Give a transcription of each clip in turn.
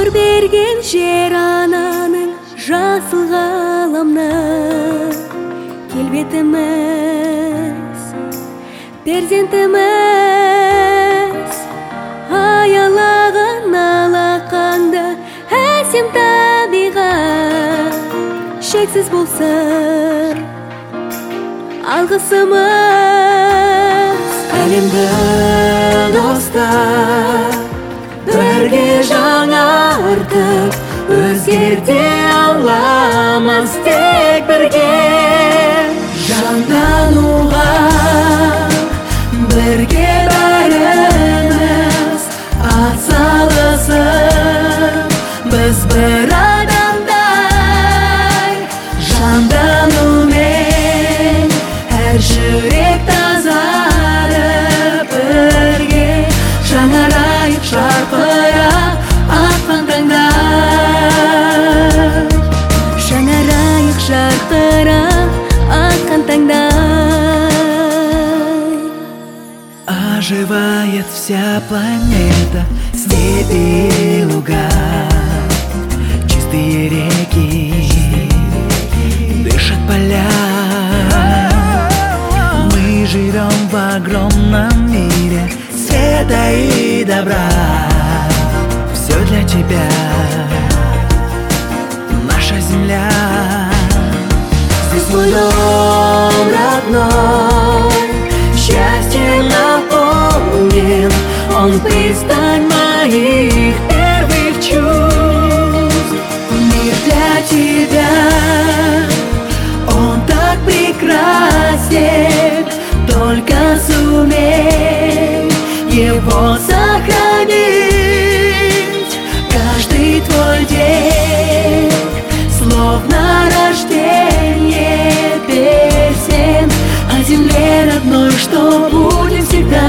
Өмір берген жер ананың жасыл ғаламның келбетіміз, перзентіміз, аялаған алақанды әсем табиғат, шексіз болсын алғысымыз. Әлемді достар бірге жаңартып өзгерте аламыз тек бірге. Жандануға бірге бәріміз атсалысып, біз бір адамдай жанданумен әр жүрек тазарып бірге жаңарайық жарқырап атқан таңдай. Жаңарайық жарқырап атқан таңдай. Оживает вся планета, степи и луга, чистые реки, дышат поля. Мы живем в огромном мире света и добра. Все для тебя, наша земля. Здесь мой дом родной, счастьем наполнен, он пристань моих первых чувств. Мир для тебя, он так прекрасен, только сумей его сохранить. Каждый твой день словно рождение песен о земле родной, что будем всегда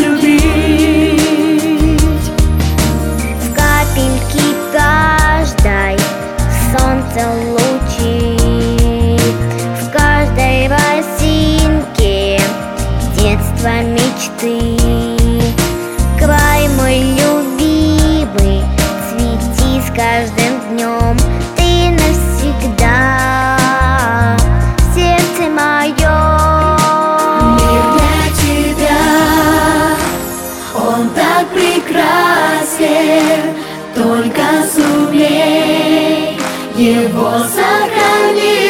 любить. В капельке каждой солнце лучи, в каждой росинке детства мечты. Край мой любимый, цвети с каждым днем, ты навсегда в сердце моем. Мир для тебя, он так прекрасен, только сумей его сохранить.